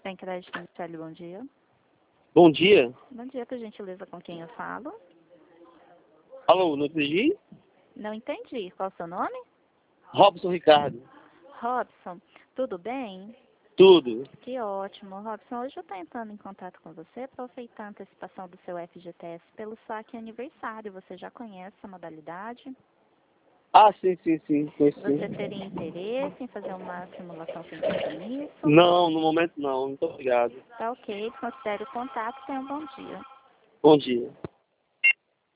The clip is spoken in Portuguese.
Tem crédito Michele, bom dia. Bom dia. Bom dia, por gentileza, com quem eu falo? Alô, não entendi? Não entendi. Qual o seu nome? Robson Ricardo. Robson, tudo bem? Tudo. Que ótimo. Robson, hoje eu estou entrando em contato com você para ofertar a antecipação do seu FGTS pelo saque aniversário. Você já conhece essa modalidade? Ah, sim. Conheci. Você teria interesse em fazer uma simulação sem compromisso? Não, no momento não. Muito obrigado. Tá ok, considere o contato. Tenha um bom dia. Bom dia.